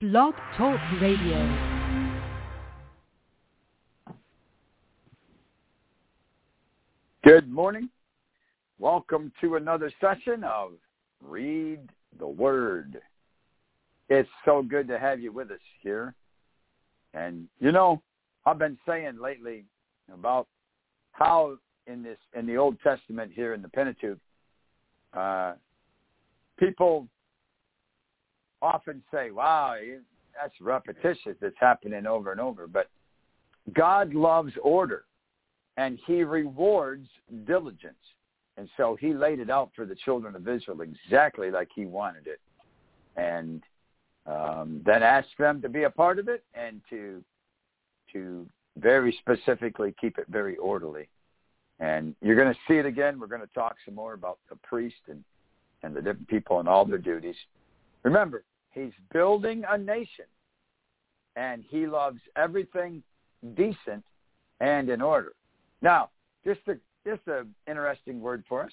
Blog Talk Radio. Good morning. Welcome to another session of Read the Word. It's so good to have you with us here. And, you know, I've been saying lately about how in the Old Testament here in the Pentateuch, people often say, wow, that's repetitious. It's happening over and over. But God loves order, and he rewards diligence. And so he laid it out for the children of Israel exactly like he wanted it. And then asked them to be a part of it and to very specifically keep it very orderly. And you're going to see it again. We're going to talk some more about the priest and the different people and all their duties. Remember, he's building a nation, and he loves everything decent and in order. Now, just an interesting word for us.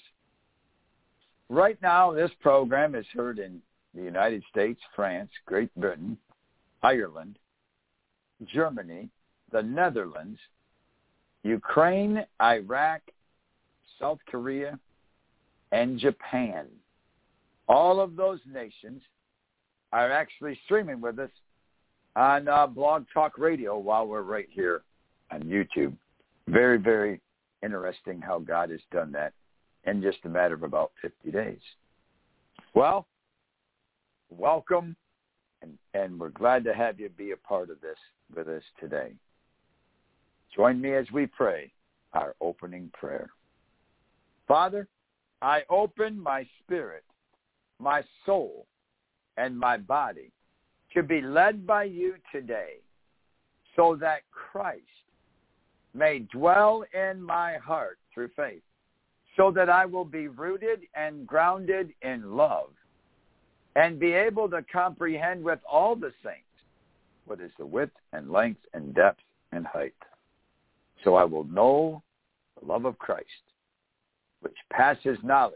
Right now, this program is heard in the United States, France, Great Britain, Ireland, Germany, the Netherlands, Ukraine, Iraq, South Korea, and Japan. All of those nations are actually streaming with us on Blog Talk Radio while we're right here on YouTube. Very, very interesting how God has done that in just a matter of about 50 days. Well, welcome, and we're glad to have you be a part of this with us today. Join me as we pray our opening prayer. Father, I open my spirit, my soul, and my body to be led by you today so that Christ may dwell in my heart through faith, so that I will be rooted and grounded in love and be able to comprehend with all the saints what is the width and length and depth and height. So I will know the love of Christ, which passes knowledge,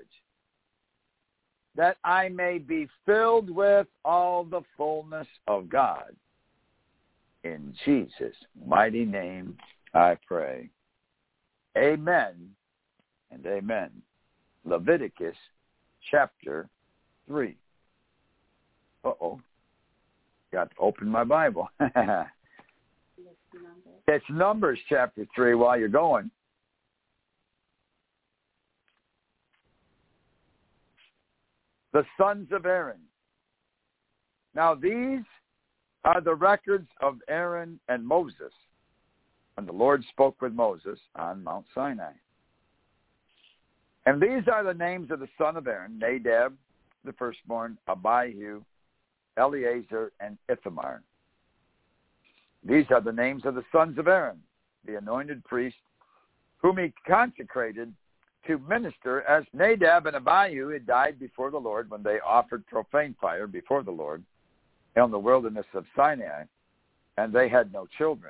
that I may be filled with all the fullness of God. In Jesus' mighty name I pray. Amen and amen. Leviticus chapter 3. Uh-oh. Got to open my Bible. It's Numbers chapter 3 while you're going. The sons of Aaron. Now these are the records of Aaron and Moses when the Lord spoke with Moses on Mount Sinai. And these are the names of the son of Aaron: Nadab, the firstborn, Abihu, Eleazar, and Ithamar. These are the names of the sons of Aaron, the anointed priest, whom he consecrated to minister, as Nadab and Abihu had died before the Lord when they offered profane fire before the Lord in the wilderness of Sinai, and they had no children.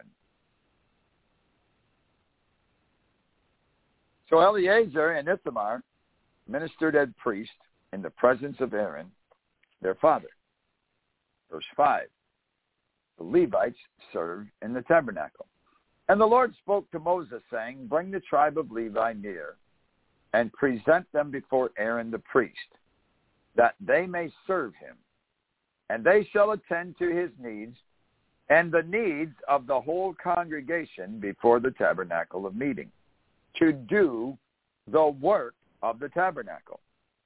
So Eleazar and Ithamar ministered as priests in the presence of Aaron, their father. Verse 5. The Levites served in the tabernacle. And the Lord spoke to Moses, saying, bring the tribe of Levi near, and present them before Aaron the priest, that they may serve him. And they shall attend to his needs, and the needs of the whole congregation before the tabernacle of meeting, to do the work of the tabernacle.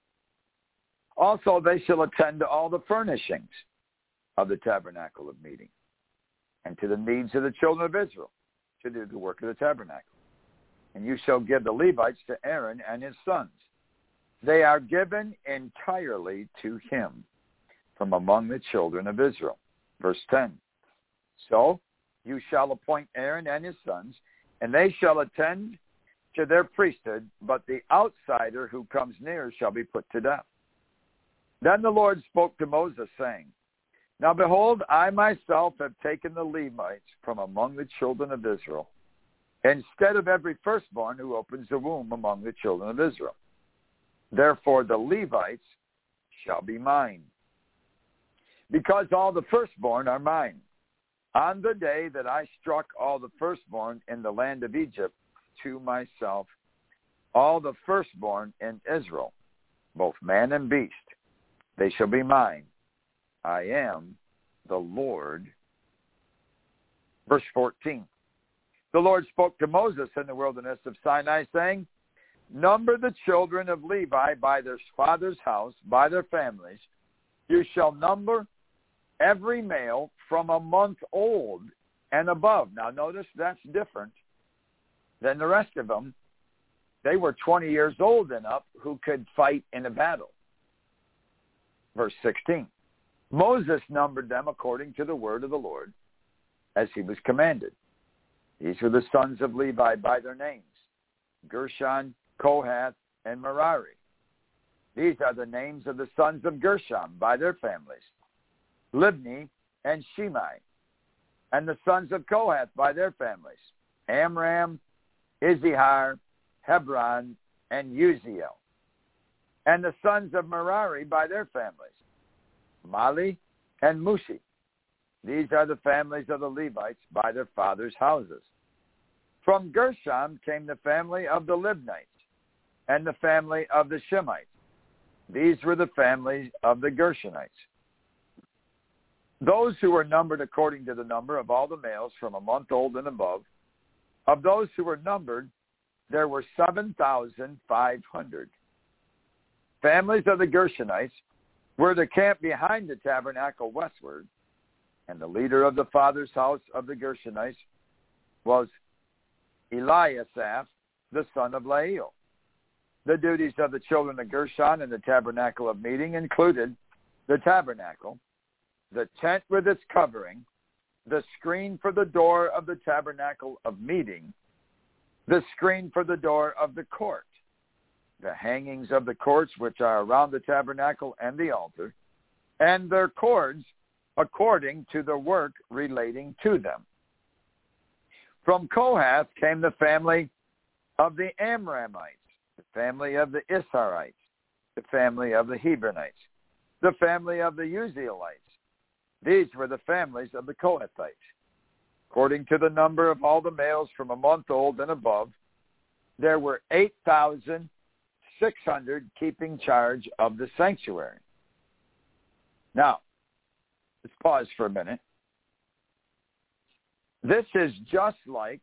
Also they shall attend to all the furnishings of the tabernacle of meeting, and to the needs of the children of Israel, to do the work of the tabernacle. And you shall give the Levites to Aaron and his sons. They are given entirely to him from among the children of Israel. Verse 10. So you shall appoint Aaron and his sons, and they shall attend to their priesthood, but the outsider who comes near shall be put to death. Then the Lord spoke to Moses, saying, now behold, I myself have taken the Levites from among the children of Israel, instead of every firstborn who opens the womb among the children of Israel. Therefore the Levites shall be mine. because all the firstborn are mine. On the day that I struck all the firstborn in the land of Egypt to myself, all the firstborn in Israel, both man and beast, they shall be mine. I am the Lord. Verse 14. The Lord spoke to Moses in the wilderness of Sinai, saying, number the children of Levi by their father's house, by their families. You shall number every male from a month old and above. Now notice that's different than the rest of them. They were 20 years old and up who could fight in a battle. Verse 16. Moses numbered them according to the word of the Lord, as he was commanded. These were the sons of Levi by their names, Gershon, Kohath, and Merari. These are the names of the sons of Gershon by their families, Libni and Shimei. And the sons of Kohath by their families, Amram, Izihar, Hebron, and Uziel. And the sons of Merari by their families, Mali and Mushi. These are the families of the Levites by their fathers' houses. From Gershon came the family of the Libnites and the family of the Shemites. These were the families of the Gershonites. Those who were numbered according to the number of all the males from a month old and above, of those who were numbered, there were 7,500. Families of the Gershonites were to camp behind the tabernacle westward, and the leader of the father's house of the Gershonites was Eliasaph, the son of Lael. The duties of the children of Gershon in the tabernacle of meeting included the tabernacle, the tent with its covering, the screen for the door of the tabernacle of meeting, the screen for the door of the court, the hangings of the courts which are around the tabernacle and the altar, and their cords according to the work relating to them. From Kohath came the family of the Amramites, the family of the Issarites, the family of the Hebronites, the family of the Uzielites. These were the families of the Kohathites. According to the number of all the males from a month old and above, there were 8,600 keeping charge of the sanctuary. Now, let's pause for a minute. This is just like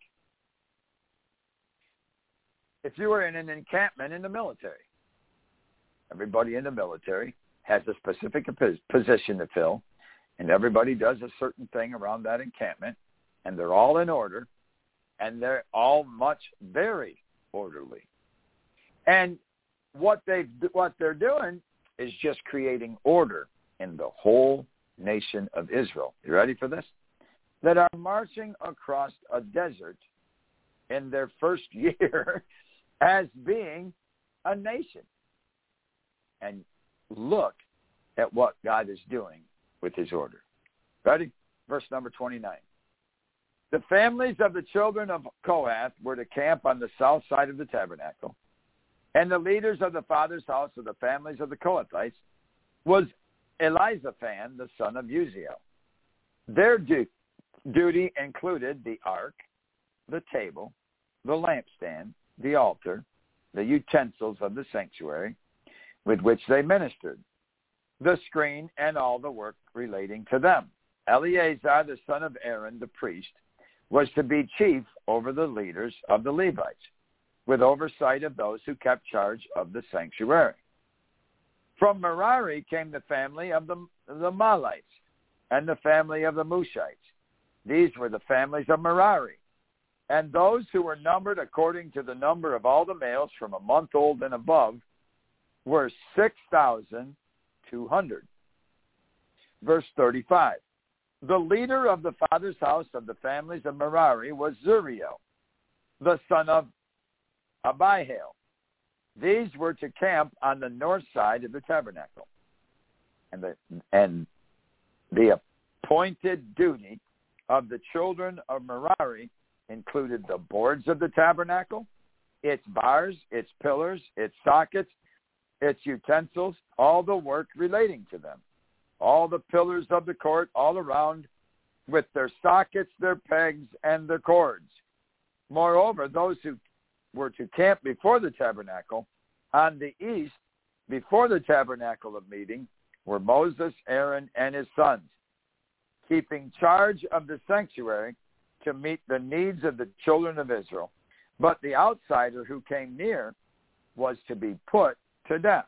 if you were in an encampment in the military. Everybody in the military has a specific position to fill, and everybody does a certain thing around that encampment, and they're all in order, and they're all very orderly. And what they're doing is just creating order in the whole nation of Israel. You ready for this? That are marching across a desert in their first year as being a nation. And look at what God is doing with his order. Ready? Verse number 29. The families of the children of Kohath were to camp on the south side of the tabernacle, and the leaders of the father's house of the families of the Kohathites was Elizaphan, the son of Uziel. Their duty included the ark, the table, the lampstand, the altar, the utensils of the sanctuary with which they ministered, the screen, and all the work relating to them. Eleazar, the son of Aaron, the priest, was to be chief over the leaders of the Levites, with oversight of those who kept charge of the sanctuary. From Merari came the family of the Malites and the family of the Mushites. These were the families of Merari. And those who were numbered according to the number of all the males from a month old and above were 6,200. Verse 35. The leader of the father's house of the families of Merari was Zuriel, the son of Abihail. These were to camp on the north side of the tabernacle. And the appointed duty of the children of Merari included the boards of the tabernacle, its bars, its pillars, its sockets, its utensils, all the work relating to them, all the pillars of the court all around, with their sockets, their pegs, and their cords. Moreover, those who were to camp before the tabernacle on the east, before the tabernacle of meeting, were Moses, Aaron, and his sons, keeping charge of the sanctuary to meet the needs of the children of Israel. But the outsider who came near was to be put to death.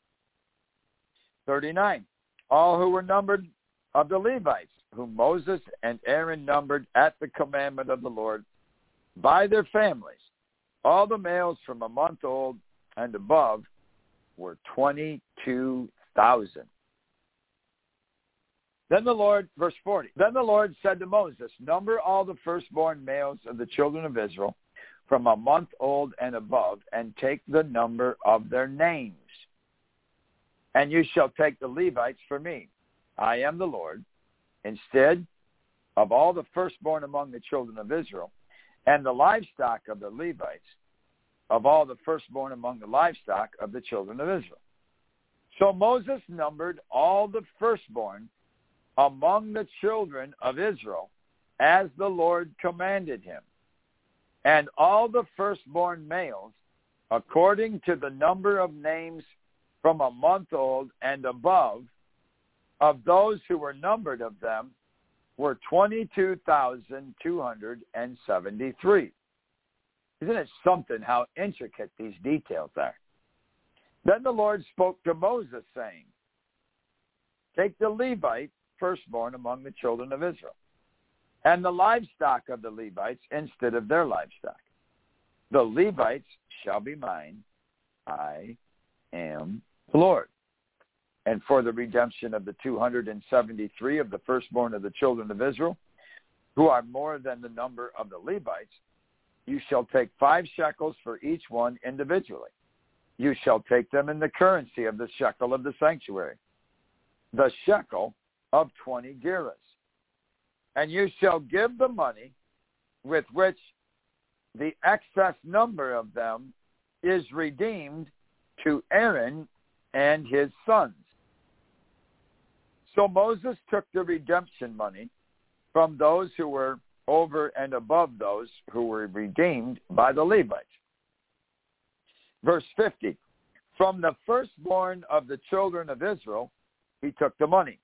39. All who were numbered of the Levites, whom Moses and Aaron numbered at the commandment of the Lord, by their families, all the males from a month old and above were 22,000. Then the Lord, verse 40, then the Lord said to Moses, number all the firstborn males of the children of Israel from a month old and above, and take the number of their names. And you shall take the Levites for me. I am the Lord. Instead of all the firstborn among the children of Israel, and the livestock of the Levites, of all the firstborn among the livestock of the children of Israel. So Moses numbered all the firstborn among the children of Israel, as the Lord commanded him, and all the firstborn males, according to the number of names from a month old and above, of those who were numbered of them, were 22,273. Isn't it something how intricate these details are? Then the Lord spoke to Moses, saying, take the Levite firstborn among the children of Israel, and the livestock of the Levites instead of their livestock. The Levites shall be mine. I am the Lord. And for the redemption of the 273 of the firstborn of the children of Israel, who are more than the number of the Levites, you shall take 5 shekels for each one individually. You shall take them in the currency of the shekel of the sanctuary, the shekel of 20 gerahs. And you shall give the money with which the excess number of them is redeemed to Aaron and his sons. So Moses took the redemption money from those who were over and above those who were redeemed by the Levites. Verse 50, from the firstborn of the children of Israel, he took the money,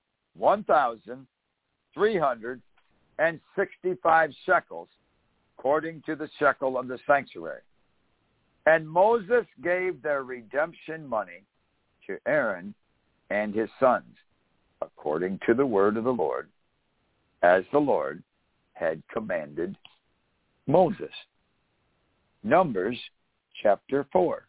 1,365 shekels, according to the shekel of the sanctuary. And Moses gave their redemption money to Aaron and his sons, according to the word of the Lord, as the Lord had commanded Moses. Numbers chapter 4.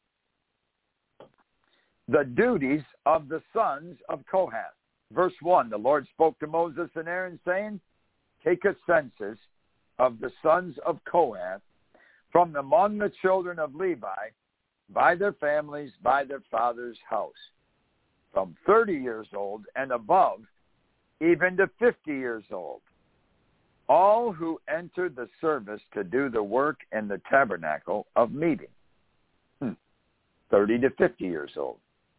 The duties of the sons of Kohath. Verse 1, the Lord spoke to Moses and Aaron, saying, take a census of the sons of Kohath from among the children of Levi, by their families, by their father's house, from 30 years old and above, even to 50 years old, all who entered the service to do the work in the tabernacle of meeting. 30 to 50 years old.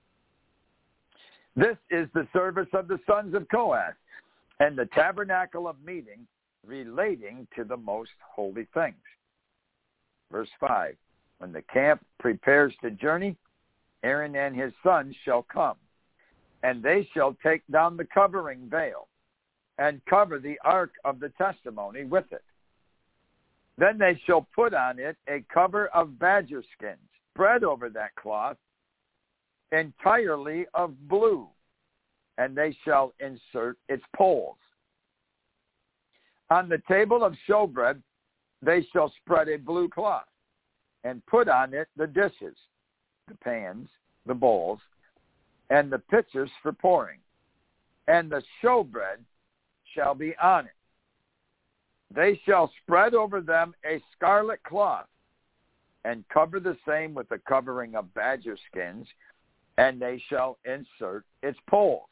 This is the service of the sons of Kohath, and the tabernacle of meeting relating to the most holy things. Verse 5, when the camp prepares to journey, Aaron and his sons shall come, and they shall take down the covering veil, and cover the ark of the testimony with it. Then they shall put on it a cover of badger skins, spread over that cloth, entirely of blue, and they shall insert its poles. On the table of showbread they shall spread a blue cloth, and put on it the dishes, the pans, the bowls, and the pitchers for pouring, and the showbread shall be on it. They shall spread over them a scarlet cloth, and cover the same with the covering of badger skins, and they shall insert its poles.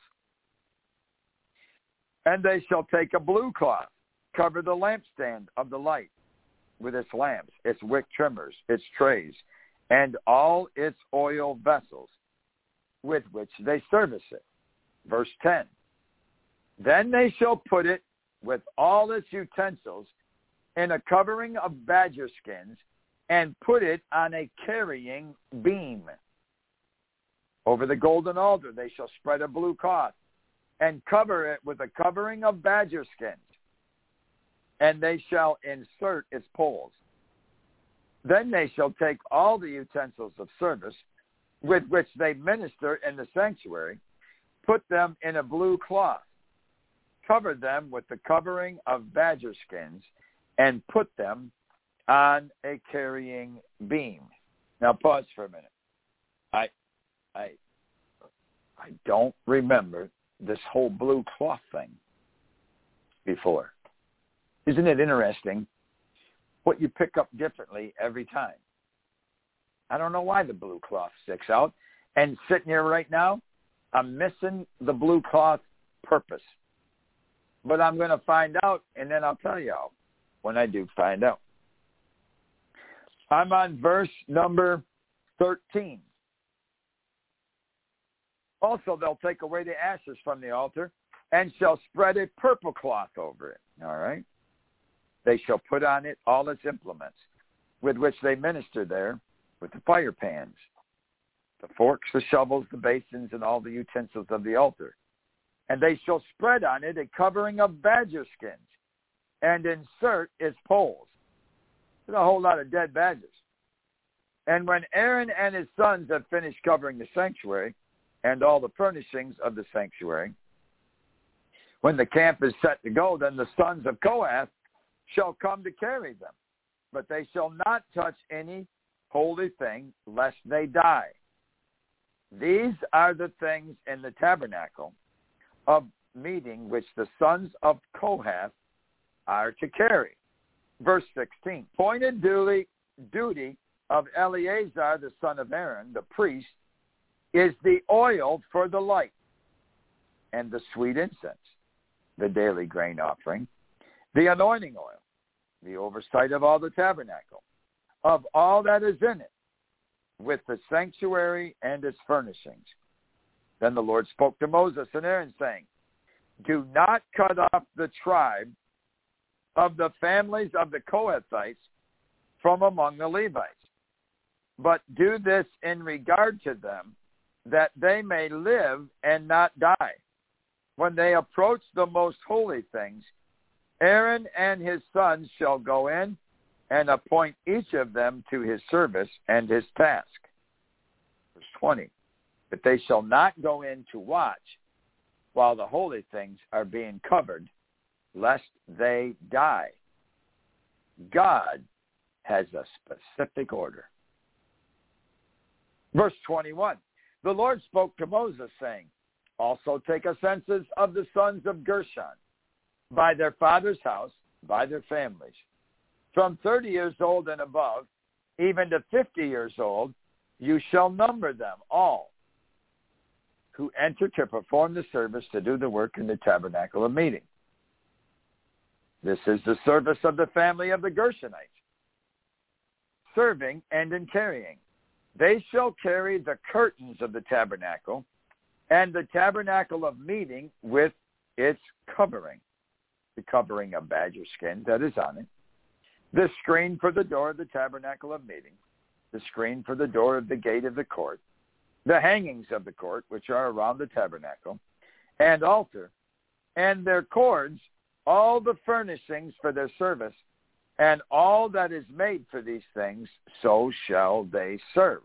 And they shall take a blue cloth, cover the lampstand of the light with its lamps, its wick trimmers, its trays, and all its oil vessels with which they service it. Verse 10. Then they shall put it with all its utensils in a covering of badger skins, and put it on a carrying beam. Over the golden altar they shall spread a blue cloth, and cover it with a covering of badger skins, and they shall insert its poles. Then they shall take all the utensils of service with which they minister in the sanctuary, put them in a blue cloth, cover them with the covering of badger skins, and put them on a carrying beam. Now pause for a minute. I don't remember this whole blue cloth thing before. Isn't it interesting what you pick up differently every time? I don't know why the blue cloth sticks out. And sitting here right now, I'm missing the blue cloth purpose. But I'm going to find out, and then I'll tell you all when I do find out. I'm on verse number 13. Also, they'll take away the ashes from the altar and shall spread a purple cloth over it. All right? They shall put on it all its implements with which they minister there, with the fire pans, the forks, the shovels, the basins, and all the utensils of the altar. And they shall spread on it a covering of badger skins and insert its poles. There's a whole lot of dead badgers. And when Aaron and his sons have finished covering the sanctuary and all the furnishings of the sanctuary, when the camp is set to go, then the sons of Kohath shall come to carry them. But they shall not touch any holy thing, lest they die. These are the things in the tabernacle of meeting which the sons of Kohath are to carry. Verse 16. Appointed duty of Eleazar, the son of Aaron, the priest, is the oil for the light, and the sweet incense, the daily grain offering, the anointing oil, the oversight of all the tabernacle, of all that is in it, with the sanctuary and its furnishings. Then the Lord spoke to Moses and Aaron, saying, do not cut off the tribe of the families of the Kohathites from among the Levites, but do this in regard to them, that they may live and not die. When they approach the most holy things, Aaron and his sons shall go in and appoint each of them to his service and his task. Verse 20. But they shall not go in to watch while the holy things are being covered, lest they die. God has a specific order. Verse 21. The Lord spoke to Moses, saying, also take a census of the sons of Gershon, by their father's house, by their families, from 30 years old and above, even to 50 years old, you shall number them all, who enter to perform the service to do the work in the tabernacle of meeting. This is the service of the family of the Gershonites, serving and in carrying. They shall carry the curtains of the tabernacle and the tabernacle of meeting with its covering, the covering of badger skin that is on it, the screen for the door of the tabernacle of meeting, the screen for the door of the gate of the court, the hangings of the court, which are around the tabernacle, and altar, and their cords, all the furnishings for their service, and all that is made for these things, so shall they serve.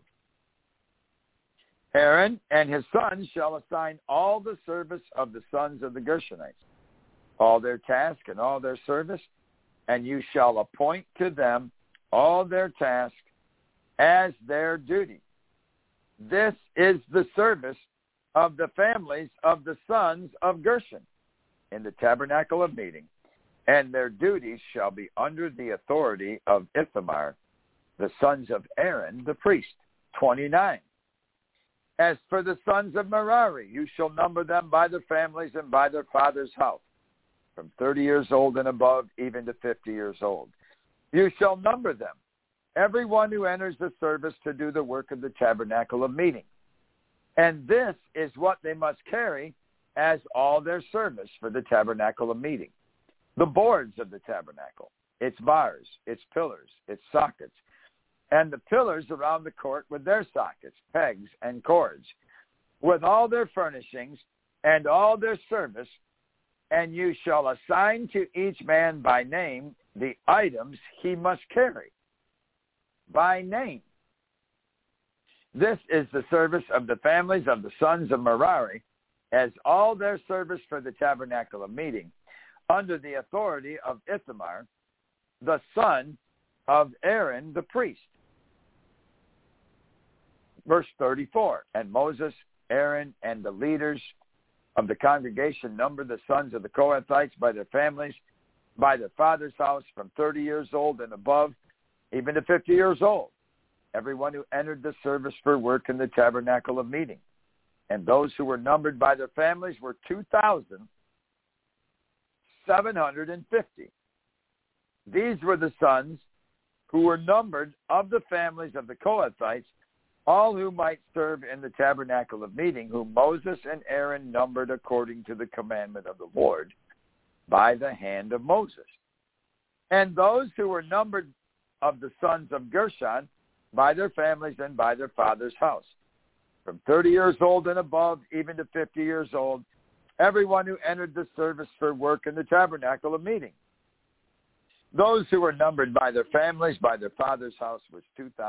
Aaron and his sons shall assign all the service of the sons of the Gershonites, all their task and all their service, and you shall appoint to them all their task as their duty. This is the service of the families of the sons of Gershon in the tabernacle of meeting, and their duties shall be under the authority of Ithamar, the sons of Aaron the priest. 29. As for the sons of Merari, you shall number them by their families and by their father's house, from 30 years old and above, even to 50 years old. You shall number them, everyone who enters the service to do the work of the tabernacle of meeting. And this is what they must carry as all their service for the tabernacle of meeting. The boards of the tabernacle, its bars, its pillars, its sockets, and the pillars around the court with their sockets, pegs, and cords, with all their furnishings and all their service, and you shall assign to each man by name the items he must carry. By name. This is the service of the families of the sons of Merari, as all their service for the tabernacle of meeting, under the authority of Ithamar, the son of Aaron the priest. Verse 34, and Moses, Aaron, and the leaders of the congregation numbered the sons of the Kohathites by their families, by their father's house, from 30 years old and above, even to 50 years old, everyone who entered the service for work in the tabernacle of meeting. And those who were numbered by their families were 2,750. These were the sons who were numbered of the families of the Kohathites, all who might serve in the tabernacle of meeting, whom Moses and Aaron numbered according to the commandment of the Lord by the hand of Moses. And those who were numbered of the sons of Gershon by their families and by their father's house, from 30 years old and above, even to 50 years old, everyone who entered the service for work in the tabernacle of meeting. Those who were numbered by their families, by their father's house, was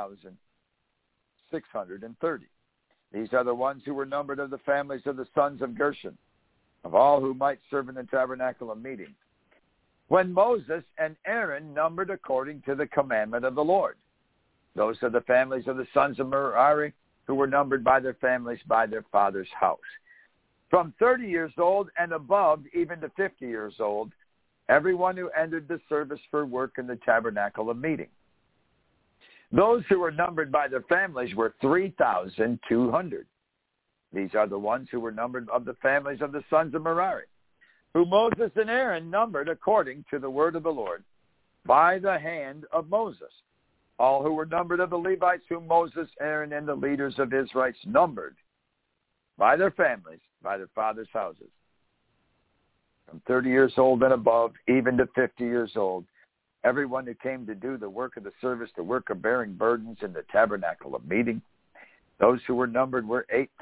2,630. These are the ones who were numbered of the families of the sons of Gershon, of all who might serve in the tabernacle of meeting, when Moses and Aaron numbered according to the commandment of the Lord. Those are the families of the sons of Merari, who were numbered by their families, by their father's house. From 30 years old and above, even to 50 years old, everyone who entered the service for work in the tabernacle of meeting. Those who were numbered by their families were 3,200. These are the ones who were numbered of the families of the sons of Merari, who Moses and Aaron numbered according to the word of the Lord by the hand of Moses. All who were numbered of the Levites, whom Moses, Aaron, and the leaders of Israelites numbered by their families, by their fathers' houses, from 30 years old and above, even to 50 years old, everyone who came to do the work of the service, the work of bearing burdens in the tabernacle of meeting. Those who were numbered were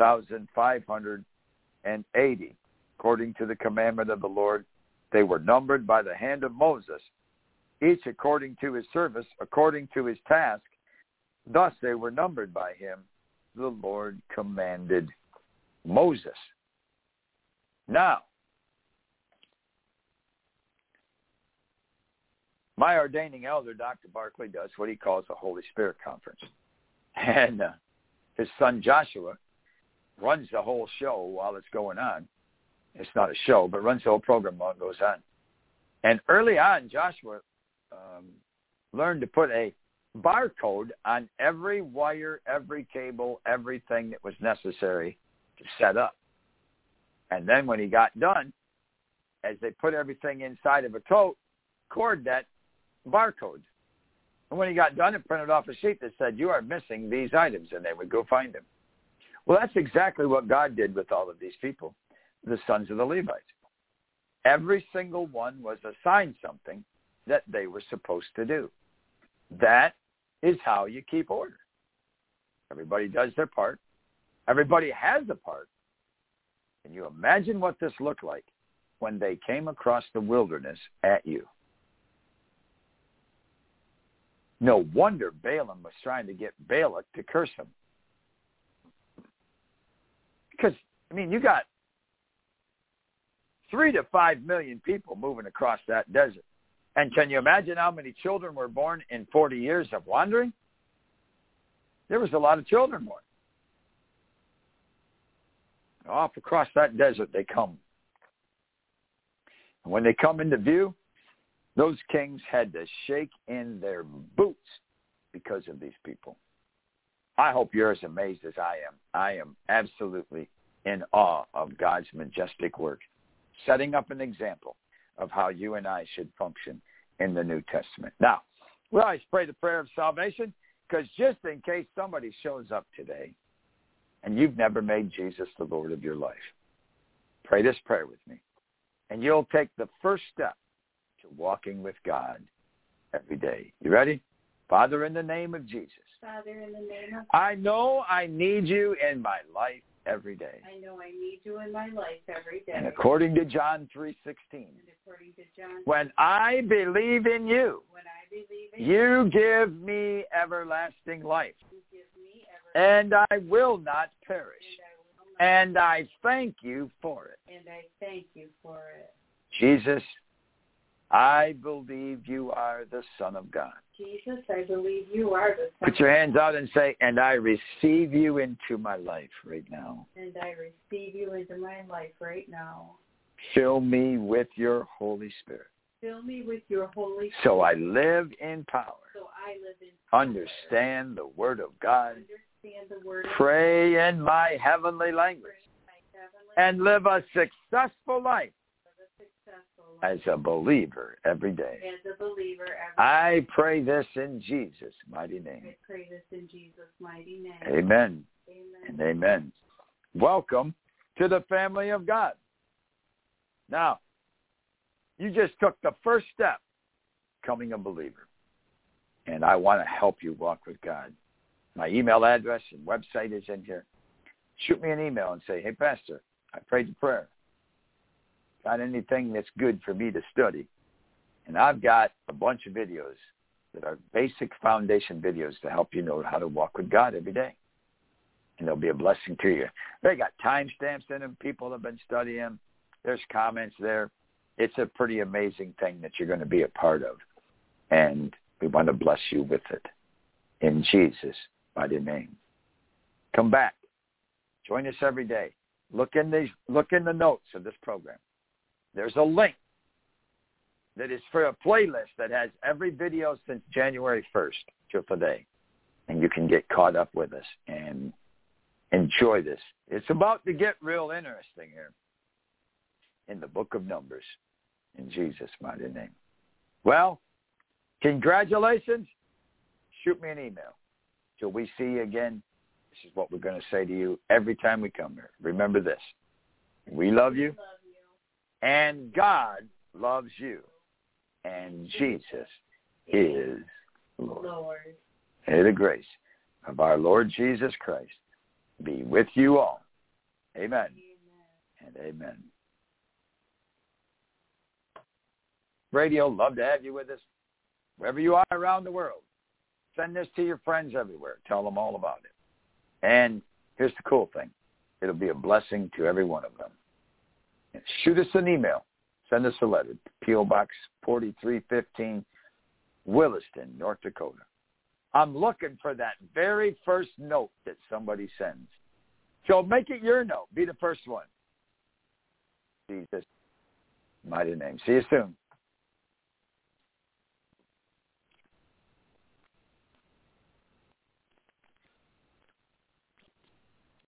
8,580. According to the commandment of the Lord, they were numbered by the hand of Moses, each according to his service, according to his task. Thus they were numbered by him. The Lord commanded Moses. Now, my ordaining elder, Dr. Barclay, does what he calls a Holy Spirit conference. And his son Joshua runs the whole show while it's going on. It's not a show, but runs the whole program while it goes on. And early on, Joshua learned to put a barcode on every wire, every cable, everything that was necessary to set up. And then when he got done, as they put everything inside of a tote, cord that barcode. And when he got done, it printed off a sheet that said, you are missing these items, and they would go find them. Well, that's exactly what God did with all of these people, the sons of the Levites. Every single one was assigned something that they were supposed to do. That is how you keep order. Everybody does their part. Everybody has a part. Can you imagine what this looked like when they came across the wilderness at you? No wonder Balaam was trying to get Balak to curse him. Because, you got 3 to 5 million people moving across that desert. And can you imagine how many children were born in 40 years of wandering? There was a lot of children born. Off across that desert they come. And when they come into view, those kings had to shake in their boots because of these people. I hope you're as amazed as I am. I am absolutely in awe of God's majestic work, setting up an example of how you and I should function in the New Testament. Now, we always pray the prayer of salvation, because just in case somebody shows up today and you've never made Jesus the Lord of your life, Pray this prayer with me. And you'll take the first step to walking with God every day. You ready? Father, in the name of Jesus. Father, in the name of Jesus. I know I need you in my life every day. I know I need you in my life every day. And according to John 3:16, when I believe in you, you give me everlasting life, and I will not perish. And I thank you for it. And I thank you for it. Jesus, I believe you are the Son of God. Jesus, I believe you are the Son of God. Put your hands out and say, and I receive you into my life right now. And I receive you into my life right now. Fill me with your Holy Spirit. Fill me with your Holy Spirit. So I live in power. So I live in power. Understand the Word of God. Understand the Word of God. Pray in my heavenly language. And live a successful life as a believer every day. As a believer every day. I pray this in Jesus' mighty name. I pray this in Jesus' mighty name. Amen. Amen. And amen. Welcome to the family of God. Now, you just took the first step, becoming a believer. And I want to help you walk with God. My email address and website is in here. Shoot me an email and say, hey, Pastor, I prayed the prayer. Got anything that's good for me to study? And I've got a bunch of videos that are basic foundation videos to help you know how to walk with God every day. And they'll be a blessing to you. They got timestamps in them. People have been studying them. There's comments there. It's a pretty amazing thing that you're going to be a part of. And we want to bless you with it. In Jesus' mighty name. Come back. Join us every day. Look in the notes of this program. There's a link that is for a playlist that has every video since January 1st till today. And you can get caught up with us and enjoy this. It's about to get real interesting here in the book of Numbers. In Jesus' mighty name. Well, congratulations. Shoot me an email. Till we see you again, this is what we're going to say to you every time we come here. Remember this. We love you. And God loves you. And Jesus is Lord. May the grace of our Lord Jesus Christ be with you all. Amen. And amen. Radio, love to have you with us. Wherever you are around the world, send this to your friends everywhere. Tell them all about it. And here's the cool thing. It'll be a blessing to every one of them. Shoot us an email. Send us a letter. P.O. Box 4315, Williston, North Dakota. I'm looking for that very first note that somebody sends. So make it your note. Be the first one. Jesus' mighty name. See you soon.